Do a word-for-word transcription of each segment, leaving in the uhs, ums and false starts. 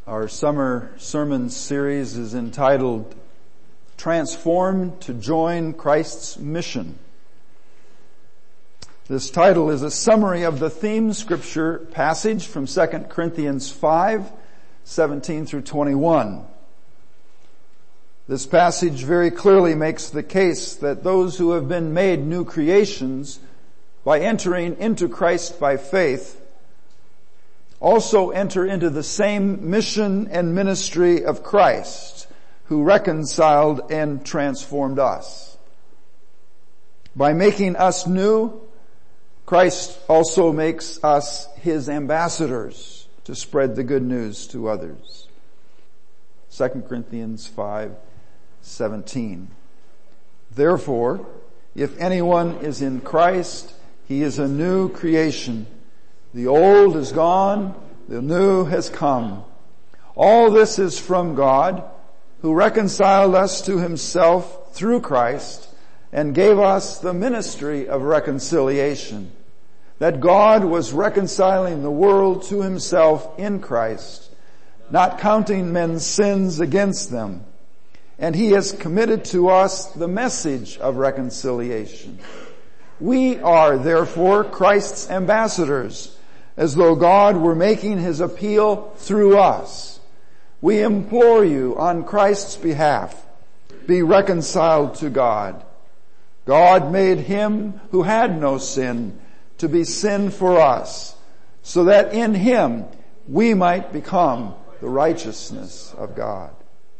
Our summer sermon series is entitled, Transformed to Join Christ's Mission. This title is a summary of the theme scripture passage from Second Corinthians five, seventeen through twenty-one. This passage very clearly makes the case that those who have been made new creations by entering into Christ by faith also enter into the same mission and ministry of Christ, who reconciled and transformed us. By making us new, Christ also makes us His ambassadors to spread the good news to others. Second Corinthians five seventeen. Therefore, if anyone is in Christ, he is a new creation. The old is gone, the new has come. All this is from God, who reconciled us to Himself through Christ and gave us the ministry of reconciliation. That God was reconciling the world to Himself in Christ, not counting men's sins against them. And He has committed to us the message of reconciliation. We are therefore Christ's ambassadors, as though God were making His appeal through us. We implore you on Christ's behalf, be reconciled to God. God made Him who had no sin to be sin for us, so that in Him we might become the righteousness of God.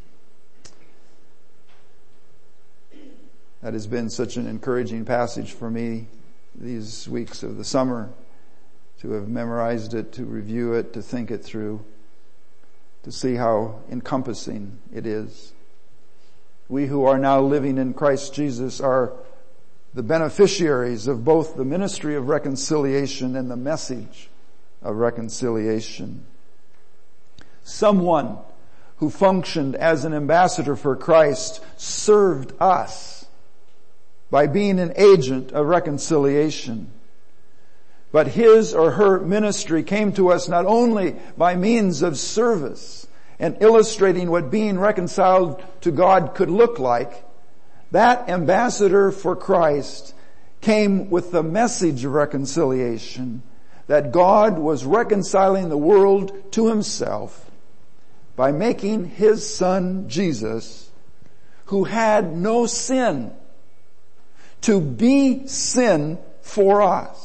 That has been such an encouraging passage for me these weeks of the summer, to have memorized it, to review it, to think it through, to see how encompassing it is. We who are now living in Christ Jesus are the beneficiaries of both the ministry of reconciliation and the message of reconciliation. Someone who functioned as an ambassador for Christ served us by being an agent of reconciliation. But his or her ministry came to us not only by means of service and illustrating what being reconciled to God could look like. That ambassador for Christ came with the message of reconciliation, that God was reconciling the world to Himself by making His Son Jesus, who had no sin, to be sin for us.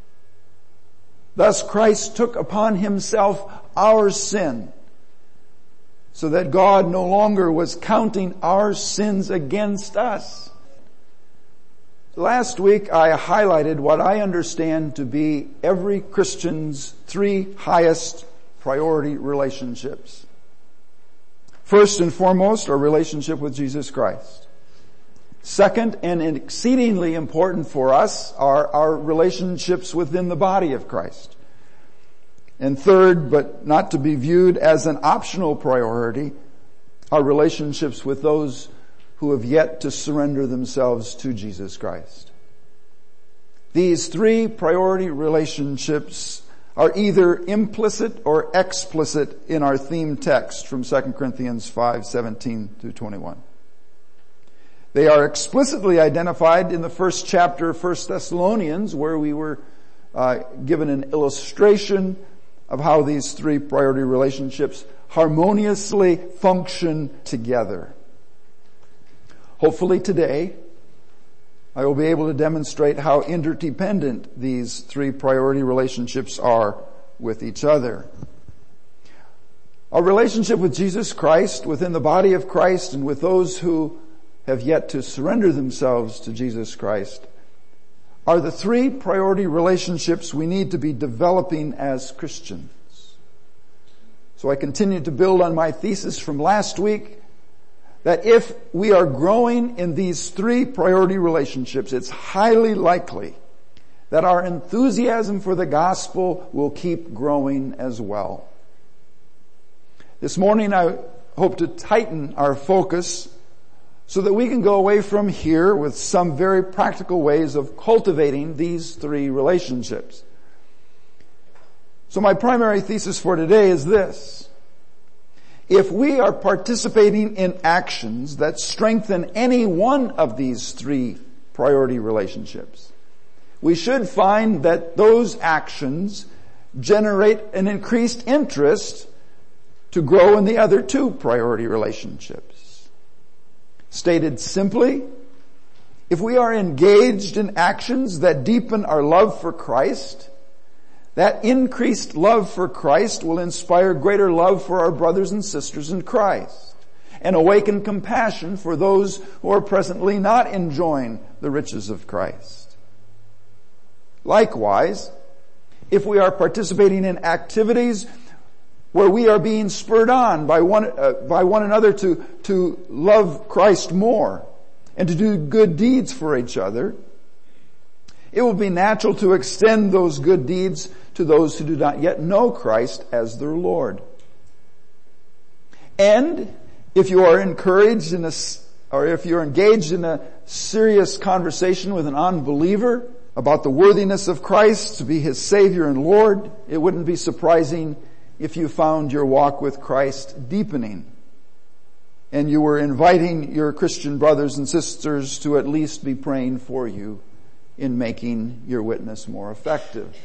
Thus Christ took upon Himself our sin, so that God no longer was counting our sins against us. Last week I highlighted what I understand to be every Christian's three highest priority relationships. First and foremost, our relationship with Jesus Christ. Second, and exceedingly important for us, are our relationships within the body of Christ. And third, but not to be viewed as an optional priority, our relationships with those who have yet to surrender themselves to Jesus Christ. These three priority relationships are either implicit or explicit in our theme text from Second Corinthians five seventeen through twenty-one. They are explicitly identified in the first chapter of First Thessalonians, where we were uh, given an illustration of how these three priority relationships harmoniously function together. Hopefully today, I will be able to demonstrate how interdependent these three priority relationships are with each other. Our relationship with Jesus Christ, within the body of Christ, and with those who have yet to surrender themselves to Jesus Christ, are the three priority relationships we need to be developing as Christians. So I continue to build on my thesis from last week, that if we are growing in these three priority relationships, it's highly likely that our enthusiasm for the gospel will keep growing as well. This morning I hope to tighten our focus so that we can go away from here with some very practical ways of cultivating these three relationships. So my primary thesis for today is this: if we are participating in actions that strengthen any one of these three priority relationships, we should find that those actions generate an increased interest to grow in the other two priority relationships. Stated simply, if we are engaged in actions that deepen our love for Christ, that increased love for Christ will inspire greater love for our brothers and sisters in Christ and awaken compassion for those who are presently not enjoying the riches of Christ. Likewise, if we are participating in activities where we are being spurred on by one, uh, by one another to, to love Christ more and to do good deeds for each other, it will be natural to extend those good deeds to those who do not yet know Christ as their Lord. And if you are encouraged in a, or if you're engaged in a serious conversation with an unbeliever about the worthiness of Christ to be his Savior and Lord, it wouldn't be surprising if you found your walk with Christ deepening and you were inviting your Christian brothers and sisters to at least be praying for you in making your witness more effective.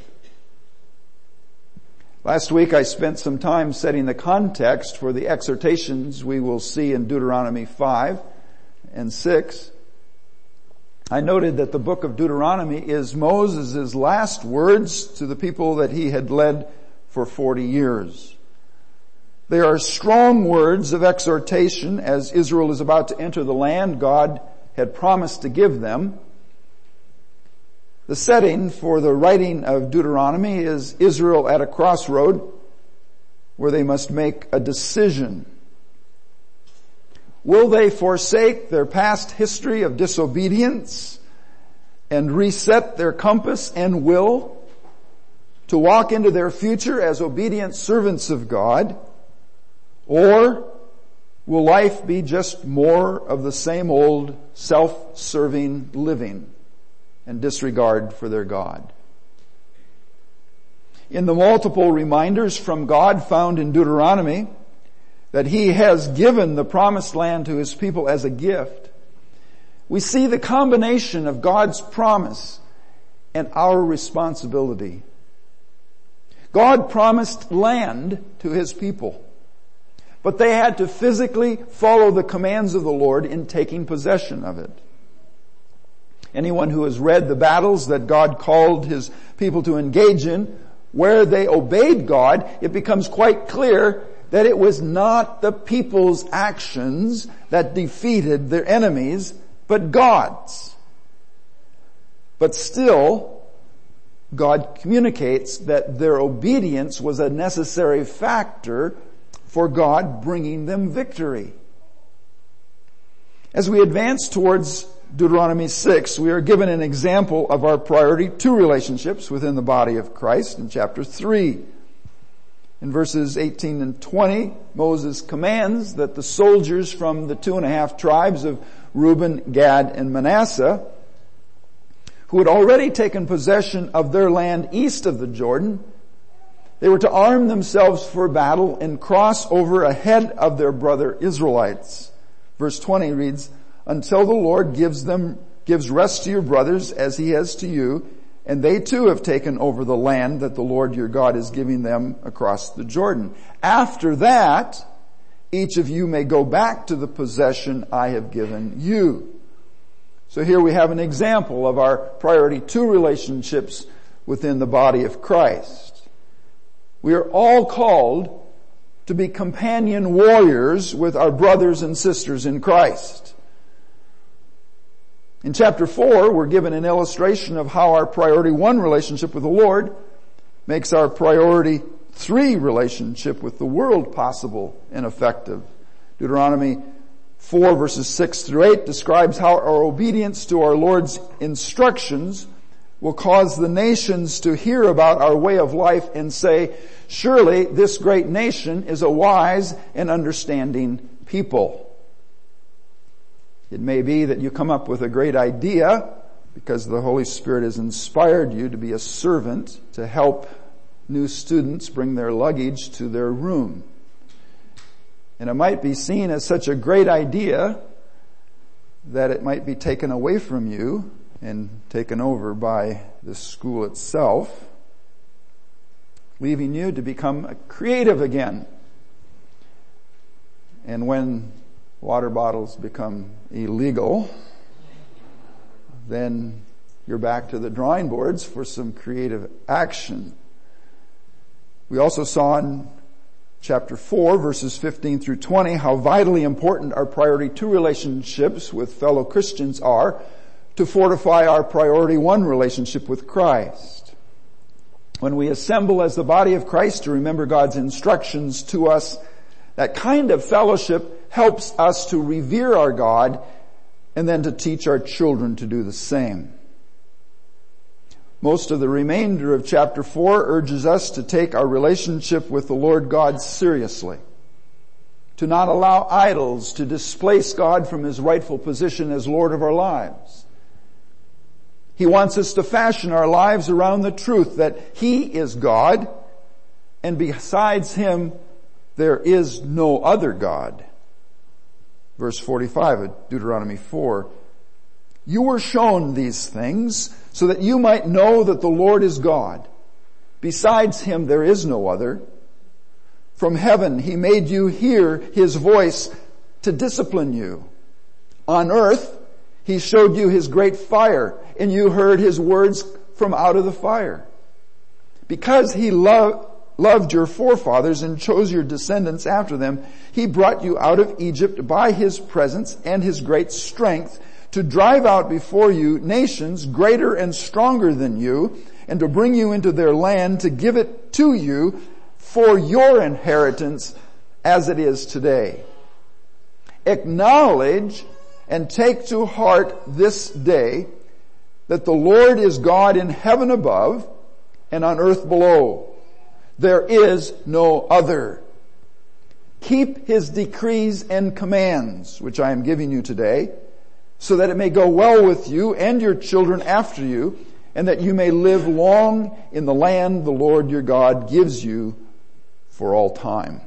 Last week I spent some time setting the context for the exhortations we will see in Deuteronomy five and six. I noted that the book of Deuteronomy is Moses' last words to the people that he had led for forty years. They are strong words of exhortation as Israel is about to enter the land God had promised to give them. The setting for the writing of Deuteronomy is Israel at a crossroad where they must make a decision. Will they forsake their past history of disobedience and reset their compass and will to walk into their future as obedient servants of God? Or will life be just more of the same old self-serving living and disregard for their God? In the multiple reminders from God found in Deuteronomy that he has given the promised land to his people as a gift, we see the combination of God's promise and our responsibility. God promised land to his people, but they had to physically follow the commands of the Lord in taking possession of it. Anyone who has read the battles that God called his people to engage in, where they obeyed God, it becomes quite clear that it was not the people's actions that defeated their enemies, but God's. But still, God communicates that their obedience was a necessary factor for God bringing them victory. As we advance towards Deuteronomy six, we are given an example of our priority two relationships within the body of Christ in chapter three. In verses eighteen and twenty, Moses commands that the soldiers from the two and a half tribes of Reuben, Gad, and Manasseh, who had already taken possession of their land east of the Jordan, they were to arm themselves for battle and cross over ahead of their brother Israelites. Verse twenty reads, "Until the Lord gives them, gives rest to your brothers as he has to you, and they too have taken over the land that the Lord your God is giving them across the Jordan. After that, each of you may go back to the possession I have given you." So here we have an example of our priority two relationships within the body of Christ. We are all called to be companion warriors with our brothers and sisters in Christ. In chapter four, we're given an illustration of how our priority one relationship with the Lord makes our priority three relationship with the world possible and effective. Deuteronomy four verses six through eight describes how our obedience to our Lord's instructions will cause the nations to hear about our way of life and say, "Surely this great nation is a wise and understanding people." It may be that you come up with a great idea because the Holy Spirit has inspired you to be a servant to help new students bring their luggage to their room. And it might be seen as such a great idea that it might be taken away from you and taken over by the school itself, leaving you to become creative again. And when water bottles become illegal, then you're back to the drawing boards for some creative action. We also saw in chapter four, verses fifteen through twenty, how vitally important our priority two relationships with fellow Christians are to fortify our priority one relationship with Christ. When we assemble as the body of Christ to remember God's instructions to us, that kind of fellowship helps us to revere our God and then to teach our children to do the same. Most of the remainder of chapter four urges us to take our relationship with the Lord God seriously, to not allow idols to displace God from His rightful position as Lord of our lives. He wants us to fashion our lives around the truth that He is God, and besides Him, there is no other God. Verse forty-five of Deuteronomy four. You were shown these things so that you might know that the Lord is God. Besides Him there is no other. From heaven He made you hear His voice to discipline you. On earth He showed you His great fire, and you heard His words from out of the fire. Because He loved loved your forefathers and chose your descendants after them, He brought you out of Egypt by His presence and His great strength to drive out before you nations greater and stronger than you, and to bring you into their land to give it to you for your inheritance as it is today. Acknowledge and take to heart this day that the Lord is God in heaven above and on earth below. There is no other. Keep His decrees and commands, which I am giving you today, so that it may go well with you and your children after you, and that you may live long in the land the Lord your God gives you for all time.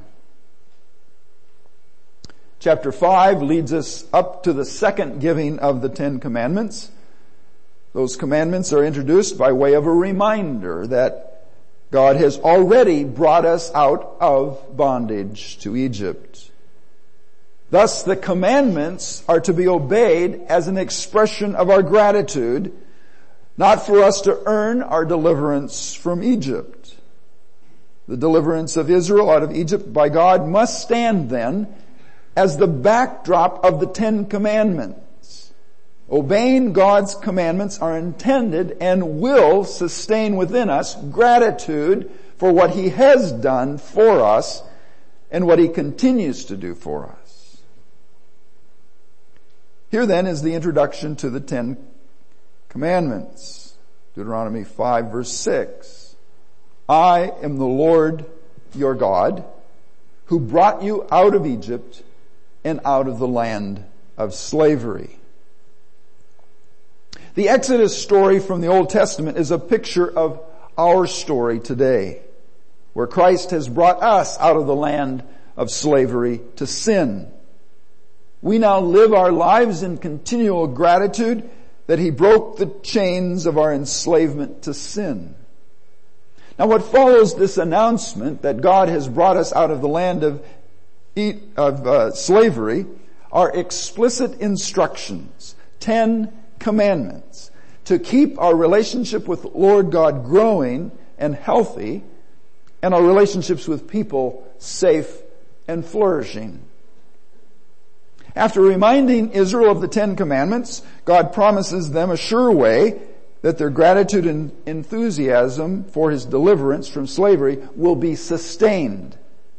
Chapter five leads us up to the second giving of the Ten Commandments. Those commandments are introduced by way of a reminder that God has already brought us out of bondage to Egypt. Thus, the commandments are to be obeyed as an expression of our gratitude, not for us to earn our deliverance from Egypt. The deliverance of Israel out of Egypt by God must stand then as the backdrop of the Ten Commandments. Obeying God's commandments are intended and will sustain within us gratitude for what He has done for us and what He continues to do for us. Here then is the introduction to the Ten Commandments. Deuteronomy five verse six. I am the Lord your God, who brought you out of Egypt and out of the land of slavery. The Exodus story from the Old Testament is a picture of our story today, where Christ has brought us out of the land of slavery to sin. We now live our lives in continual gratitude that He broke the chains of our enslavement to sin. Now what follows this announcement that God has brought us out of the land of, of uh, slavery are explicit instructions, ten commandments, to keep our relationship with Lord God growing and healthy, and our relationships with people safe and flourishing. After reminding Israel of the Ten Commandments, God promises them a sure way that their gratitude and enthusiasm for His deliverance from slavery will be sustained.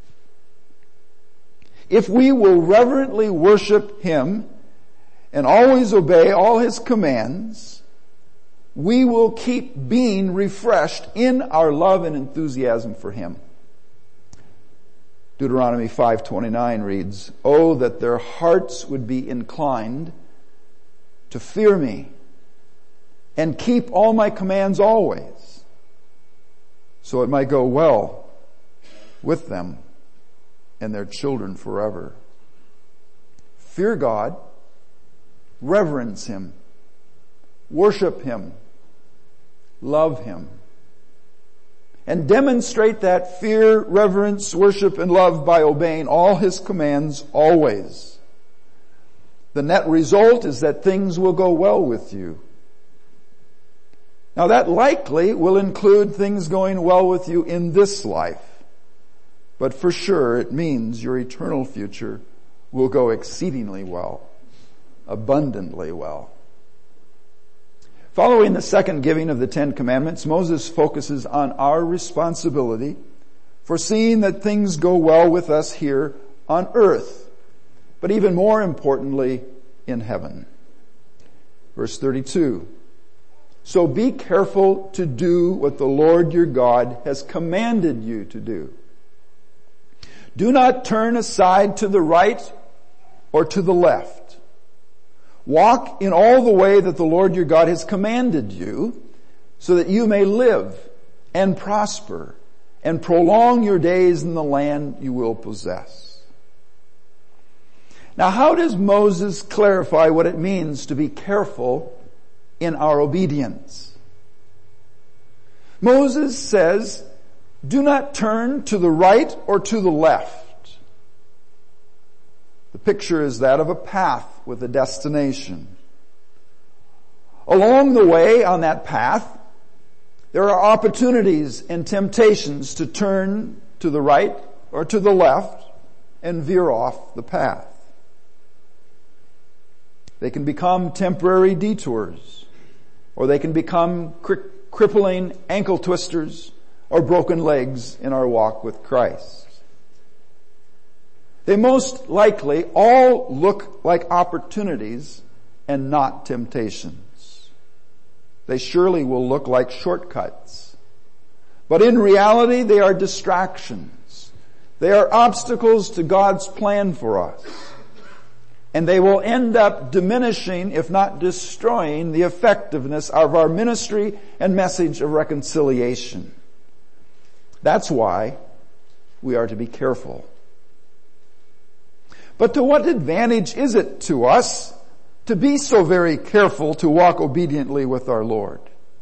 If we will reverently worship Him and always obey all His commands, we will keep being refreshed in our love and enthusiasm for Him. Deuteronomy five twenty-nine reads, "Oh, that their hearts would be inclined to fear me and keep all my commands always, so it might go well with them and their children forever. Fear God, reverence Him, worship Him, love Him, and demonstrate that fear, reverence, worship, and love by obeying all His commands always. The net result is that things will go well with you. Now that likely will include things going well with you in this life, but for sure it means your eternal future will go exceedingly well, abundantly well. Following the second giving of the Ten Commandments, Moses focuses on our responsibility for seeing that things go well with us here on earth, but even more importantly, in heaven. Verse thirty-two, so be careful to do what the Lord your God has commanded you to do. Do not turn aside to the right or to the left. Walk in all the way that the Lord your God has commanded you, so that you may live and prosper and prolong your days in the land you will possess. Now, how does Moses clarify what it means to be careful in our obedience? Moses says, do not turn to the right or to the left. The picture is that of a path with a destination. Along the way on that path, there are opportunities and temptations to turn to the right or to the left and veer off the path. They can become temporary detours, or they can become cri- crippling ankle twisters or broken legs in our walk with Christ. They most likely all look like opportunities and not temptations. They surely will look like shortcuts. But in reality, they are distractions. They are obstacles to God's plan for us. And they will end up diminishing, if not destroying, the effectiveness of our ministry and message of reconciliation. That's why we are to be careful. But to what advantage is it to us to be so very careful to walk obediently with our Lord?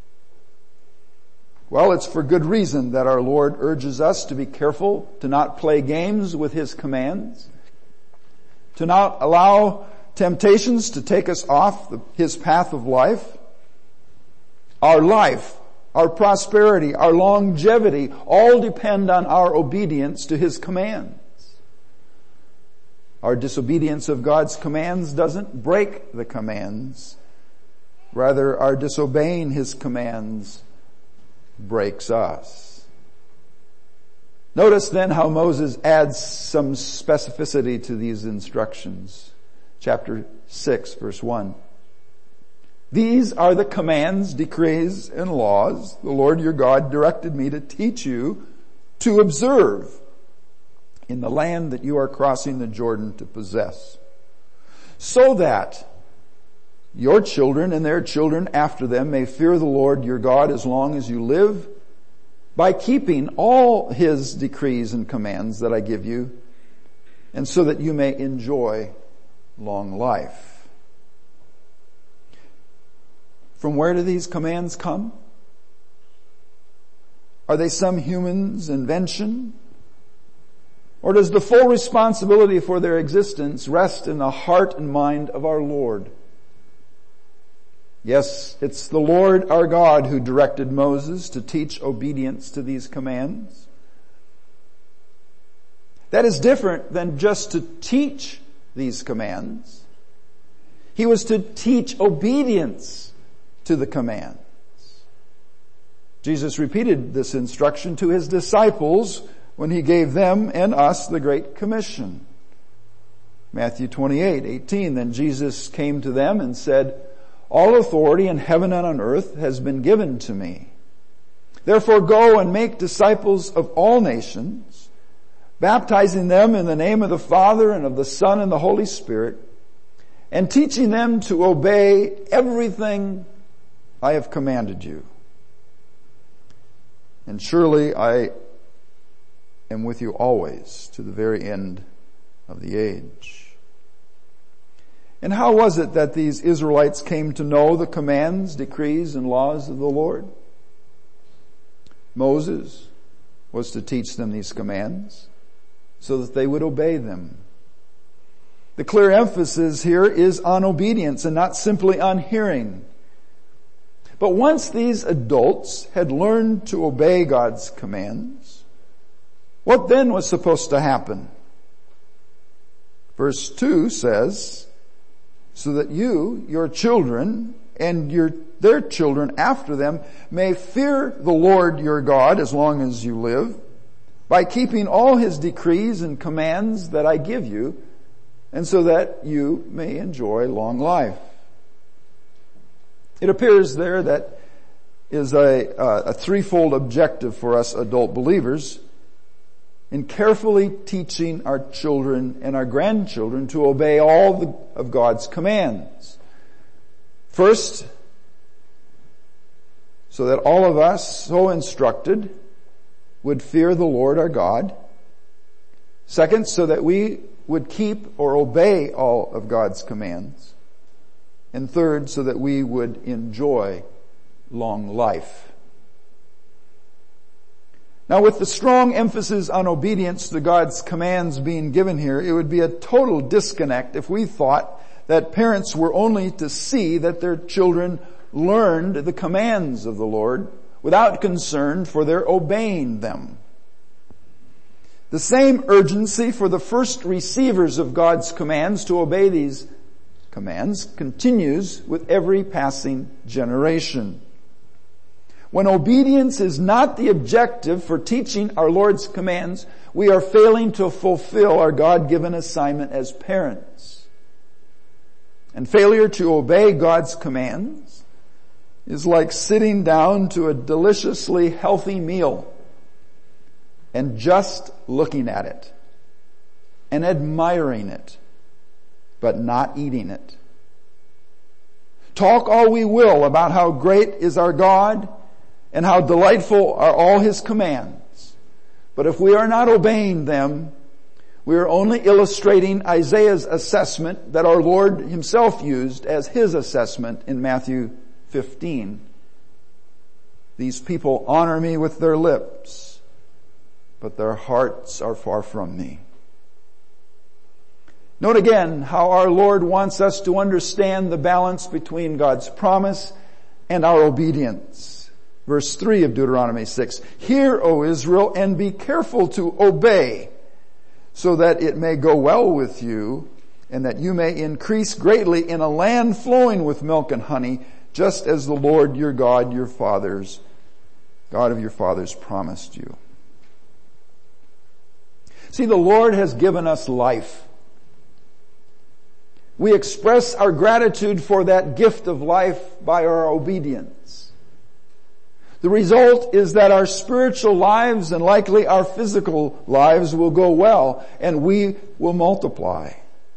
Well, it's for good reason that our Lord urges us to be careful to not play games with His commands, to not allow temptations to take us off the, His path of life. Our life, our prosperity, our longevity all depend on our obedience to His commands. Our disobedience of God's commands doesn't break the commands. Rather, our disobeying His commands breaks us. Notice then how Moses adds some specificity to these instructions. Chapter six, verse one. These are the commands, decrees, and laws the Lord your God directed me to teach you to observe in the land that you are crossing the Jordan to possess, so that your children and their children after them may fear the Lord your God as long as you live, by keeping all His decrees and commands that I give you, and so that you may enjoy long life. From where do these commands come? Are they some human's invention? Or does the full responsibility for their existence rest in the heart and mind of our Lord? Yes, it's the Lord our God who directed Moses to teach obedience to these commands. That is different than just to teach these commands. He was to teach obedience to the commands. Jesus repeated this instruction to His disciples when He gave them and us the Great Commission. Matthew twenty-eight, eighteen, then Jesus came to them and said, all authority in heaven and on earth has been given to me. Therefore go and make disciples of all nations, baptizing them in the name of the Father and of the Son and the Holy Spirit, and teaching them to obey everything I have commanded you. And surely I am with you always to the very end of the age. And how was it that these Israelites came to know the commands, decrees, and laws of the Lord? Moses was to teach them these commands so that they would obey them. The clear emphasis here is on obedience and not simply on hearing. But once these adults had learned to obey God's commands, what then was supposed to happen? Verse two says, so that you, your children, and your their children after them may fear the Lord your God as long as you live, by keeping all his decrees and commands that I give you, and so that you may enjoy long life. It appears there that is a, a threefold objective for us adult believers in carefully teaching our children and our grandchildren to obey all the, of God's commands. First, so that all of us, so instructed, would fear the Lord our God. Second, so that we would keep or obey all of God's commands. And third, so that we would enjoy long life. Now, with the strong emphasis on obedience to God's commands being given here, it would be a total disconnect if we thought that parents were only to see that their children learned the commands of the Lord without concern for their obeying them. The same urgency for the first receivers of God's commands to obey these commands continues with every passing generation. When obedience is not the objective for teaching our Lord's commands, we are failing to fulfill our God-given assignment as parents. And failure to obey God's commands is like sitting down to a deliciously healthy meal and just looking at it and admiring it, but not eating it. Talk all we will about how great is our God and how delightful are all his commands. But if we are not obeying them, we are only illustrating Isaiah's assessment that our Lord himself used as his assessment in Matthew fifteen. These people honor me with their lips, but their hearts are far from me. Note again how our Lord wants us to understand the balance between God's promise and our obedience. Verse three of Deuteronomy six, hear, O Israel, and be careful to obey, so that it may go well with you, and that you may increase greatly in a land flowing with milk and honey, just as the Lord your God, your fathers, God of your fathers, promised you. See, the Lord has given us life. We express our gratitude for that gift of life by our obedience. The result is that our spiritual lives and likely our physical lives will go well and we will multiply.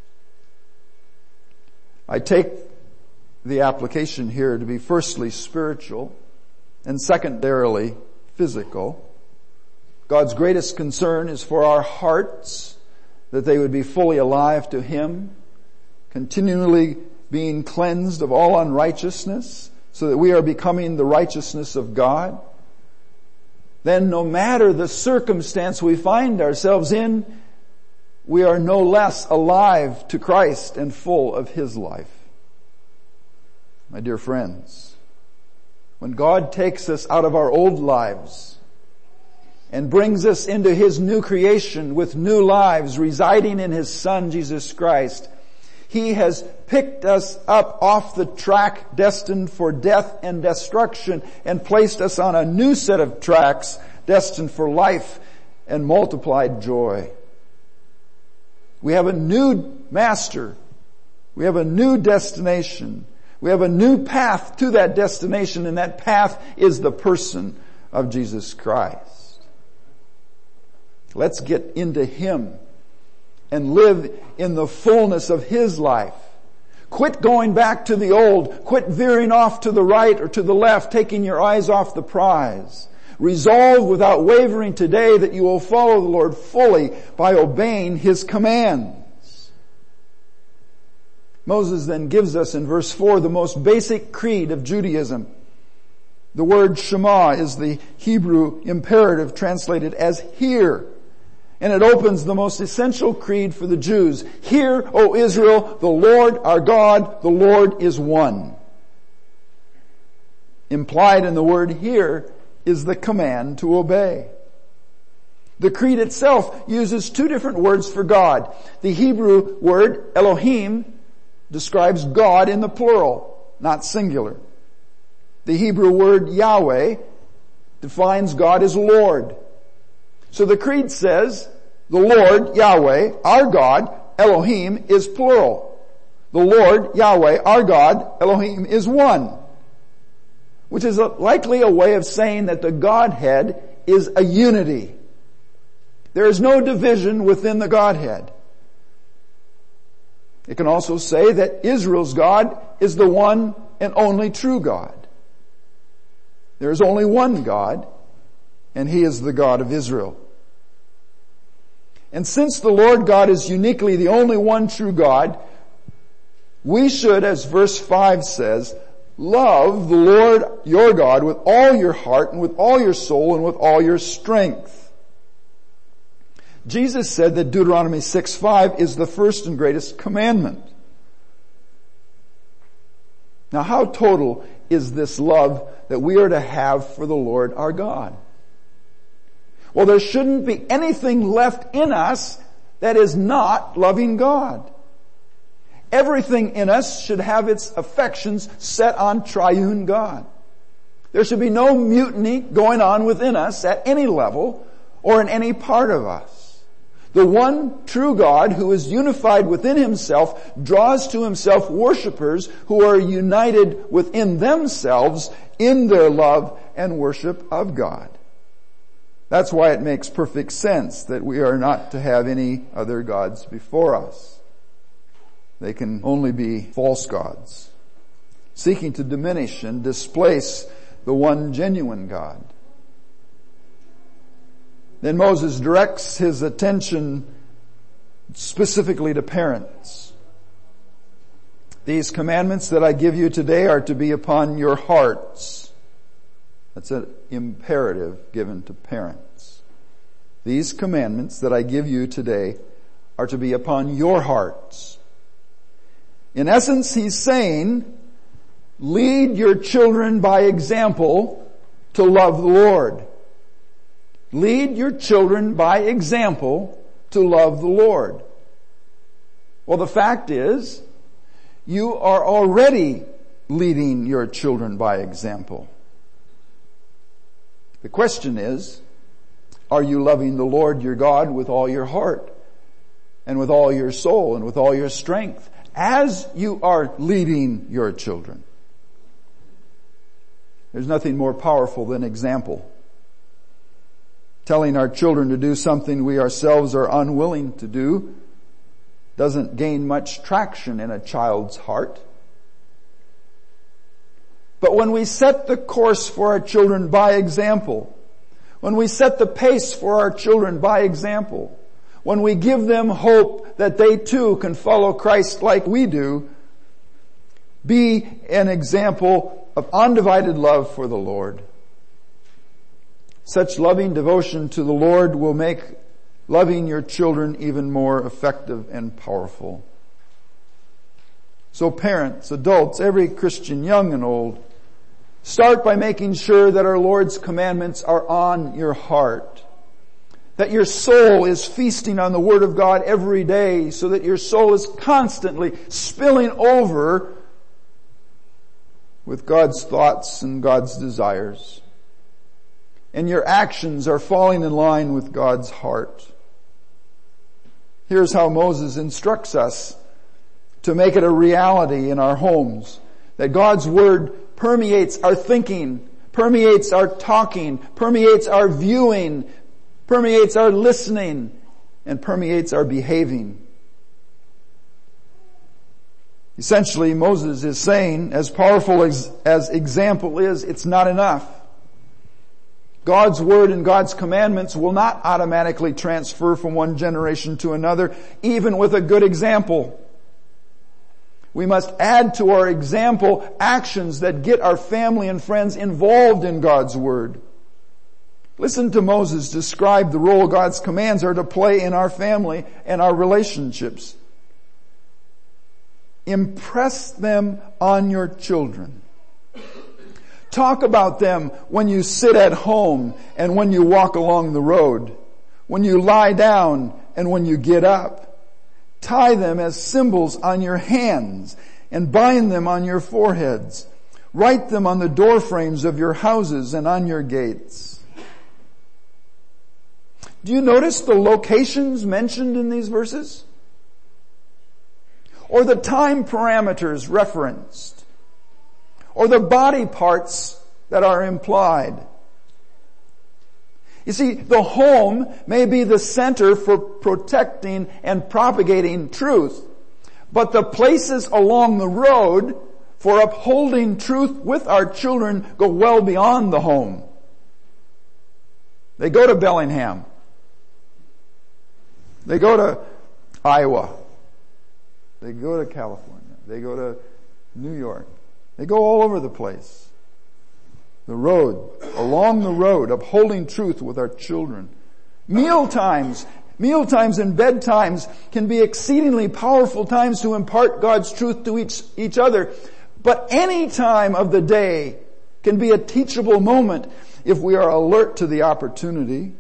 I take the application here to be firstly spiritual and secondarily physical. God's greatest concern is for our hearts, that they would be fully alive to him, continually being cleansed of all unrighteousness, so that we are becoming the righteousness of God. Then no matter the circumstance we find ourselves in, we are no less alive to Christ and full of his life. My dear friends, when God takes us out of our old lives and brings us into his new creation with new lives residing in his Son, Jesus Christ, he has picked us up off the track destined for death and destruction and placed us on a new set of tracks destined for life and multiplied joy. We have a new master. We have a new destination. We have a new path to that destination, and that path is the person of Jesus Christ. Let's get into him and live in the fullness of his life. Quit going back to the old. Quit veering off to the right or to the left, taking your eyes off the prize. Resolve without wavering today that you will follow the Lord fully by obeying His commands. Moses then gives us in verse four the most basic creed of Judaism. The word Shema is the Hebrew imperative translated as hear. And it opens the most essential creed for the Jews. Hear, O Israel, the Lord our God, the Lord is one. Implied in the word hear is the command to obey. The creed itself uses two different words for God. The Hebrew word Elohim describes God in the plural, not singular. The Hebrew word Yahweh defines God as Lord. So the creed says, the Lord, Yahweh, our God, Elohim, is plural. The Lord, Yahweh, our God, Elohim, is one. Which is a, likely a way of saying that the Godhead is a unity. There is no division within the Godhead. It can also say that Israel's God is the one and only true God. There is only one God, and He is the God of Israel. And since the Lord God is uniquely the only one true God, we should, as verse five says, love the Lord your God with all your heart and with all your soul and with all your strength. Jesus said that Deuteronomy six five is the first and greatest commandment. Now, how total is this love that we are to have for the Lord our God? Well, there shouldn't be anything left in us that is not loving God. Everything in us should have its affections set on triune God. There should be no mutiny going on within us at any level or in any part of us. The one true God who is unified within Himself draws to Himself worshipers who are united within themselves in their love and worship of God. That's why it makes perfect sense that we are not to have any other gods before us. They can only be false gods, seeking to diminish and displace the one genuine God. Then Moses directs his attention specifically to parents. These commandments that I give you today are to be upon your hearts. That's an imperative given to parents. These commandments that I give you today are to be upon your hearts. In essence, he's saying, lead your children by example to love the Lord. Lead your children by example to love the Lord. Well, the fact is, you are already leading your children by example. The question is, are you loving the Lord your God with all your heart and with all your soul and with all your strength as you are leading your children? There's nothing more powerful than example. Telling our children to do something we ourselves are unwilling to do doesn't gain much traction in a child's heart. But when we set the course for our children by example, when we set the pace for our children by example, when we give them hope that they too can follow Christ like we do, be an example of undivided love for the Lord. Such loving devotion to the Lord will make loving your children even more effective and powerful. So parents, adults, every Christian, young and old, start by making sure that our Lord's commandments are on your heart. That your soul is feasting on the Word of God every day so that your soul is constantly spilling over with God's thoughts and God's desires. And your actions are falling in line with God's heart. Here's how Moses instructs us to make it a reality in our homes. That God's Word permeates our thinking, permeates our talking, permeates our viewing, permeates our listening, and permeates our behaving. Essentially, Moses is saying, as powerful as, as example is, it's not enough. God's Word and God's commandments will not automatically transfer from one generation to another, even with a good example. We must add to our example actions that get our family and friends involved in God's Word. Listen to Moses describe the role God's commands are to play in our family and our relationships. Impress them on your children. Talk about them when you sit at home and when you walk along the road, when you lie down and when you get up. Tie them as symbols on your hands and bind them on your foreheads. Write them on the door frames of your houses and on your gates. Do you notice the locations mentioned in these verses? Or the time parameters referenced? Or the body parts that are implied? You see, the home may be the center for protecting and propagating truth, but the places along the road for upholding truth with our children go well beyond the home. They go to Bellingham. They go to Iowa. They go to California. They go to New York. They go all over the place. The road, along the road, upholding truth with our children. Meal times, meal times and bedtimes can be exceedingly powerful times to impart God's truth to each, each other. But any time of the day can be a teachable moment if we are alert to the opportunity.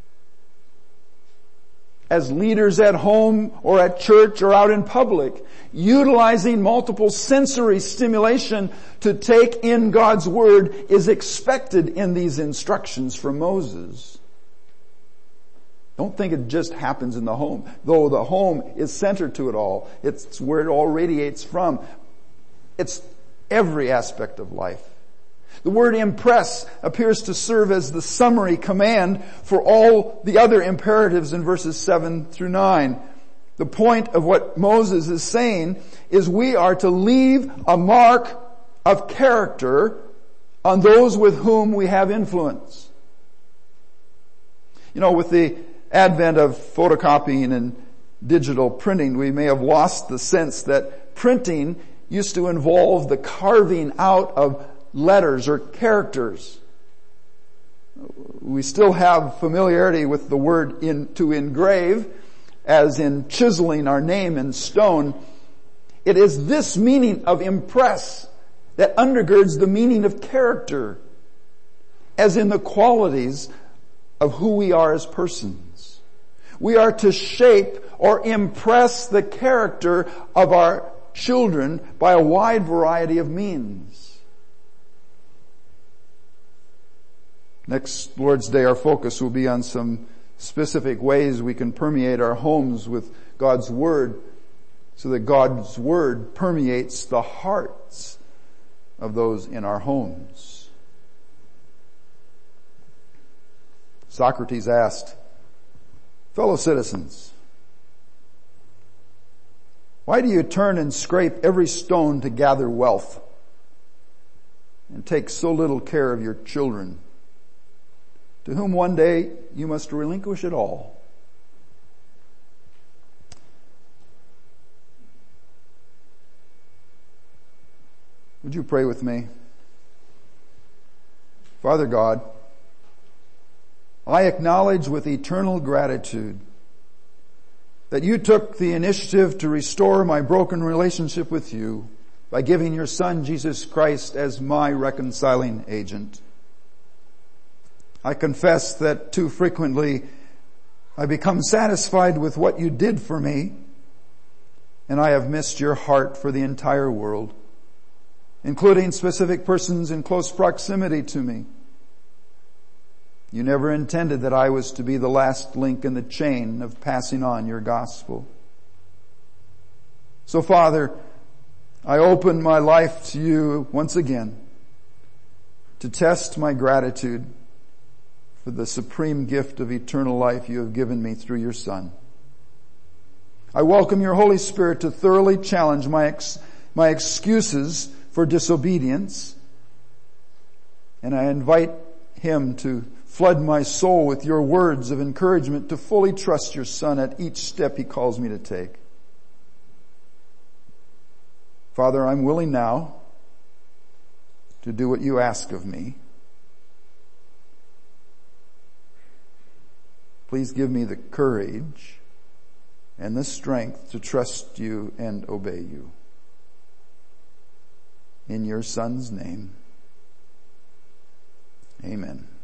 As leaders at home or at church or out in public, utilizing multiple sensory stimulation to take in God's Word is expected in these instructions from Moses. Don't think it just happens in the home, though the home is center to it all. It's where it all radiates from. It's every aspect of life. The word impress appears to serve as the summary command for all the other imperatives in verses seven through nine. The point of what Moses is saying is we are to leave a mark of character on those with whom we have influence. You know, with the advent of photocopying and digital printing, we may have lost the sense that printing used to involve the carving out of letters or characters. We still have familiarity with the word in, to engrave, as in chiseling our name in stone. It is this meaning of impress that undergirds the meaning of character, as in the qualities of who we are as persons. We are to shape or impress the character of our children by a wide variety of means. Next Lord's Day, our focus will be on some specific ways we can permeate our homes with God's Word so that God's Word permeates the hearts of those in our homes. Socrates asked, "Fellow citizens, why do you turn and scrape every stone to gather wealth and take so little care of your children, to whom one day you must relinquish it all?" Would you pray with me? Father God, I acknowledge with eternal gratitude that you took the initiative to restore my broken relationship with you by giving your Son, Jesus Christ, as my reconciling agent. I confess that too frequently I become satisfied with what you did for me, and I have missed your heart for the entire world, including specific persons in close proximity to me. You never intended that I was to be the last link in the chain of passing on your gospel. So, Father, I open my life to you once again to test my gratitude for the supreme gift of eternal life you have given me through your Son. I welcome your Holy Spirit to thoroughly challenge my ex- my excuses for disobedience, and I invite him to flood my soul with your words of encouragement to fully trust your Son at each step he calls me to take. Father, I'm willing now to do what you ask of me. Please give me the courage and the strength to trust you and obey you. In your Son's name, amen.